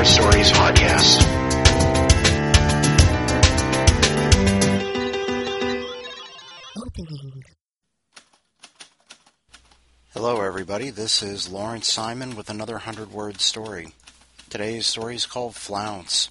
Word Stories podcast. Opening. Hello everybody, this is Lawrence Simon with another 100-word story. Today's story is called Flounce.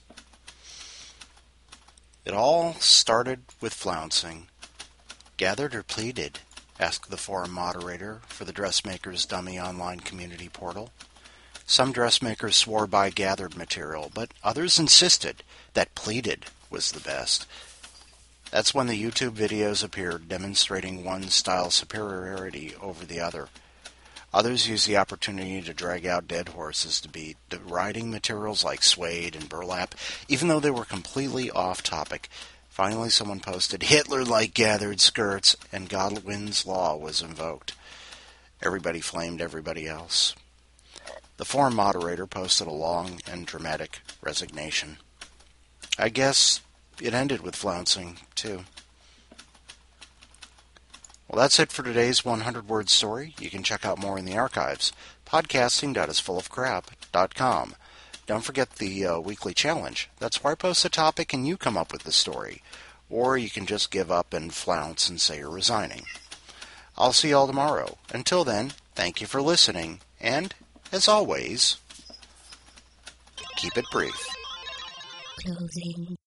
It all started with flouncing. Gathered or pleated? Asked the forum moderator for the Dressmaker's Dummy online community portal. Some dressmakers swore by gathered material, but others insisted that pleated was the best. That's when the YouTube videos appeared demonstrating one style's superiority over the other. Others used the opportunity to drag out dead horses to beat, deriding materials like suede and burlap, even though they were completely off topic. Finally, someone posted, "Hitler liked gathered skirts," and Godwin's law was invoked. Everybody flamed everybody else. The forum moderator posted a long and dramatic resignation. I guess it ended with flouncing, too. Well, that's it for today's 100-word story. You can check out more in the archives. Podcasting.isfullofcrap.com. Don't forget the weekly challenge. That's where I post a topic and you come up with the story. Or you can just give up and flounce and say you're resigning. I'll see you all tomorrow. Until then, thank you for listening. And, as always, keep it brief. Closing.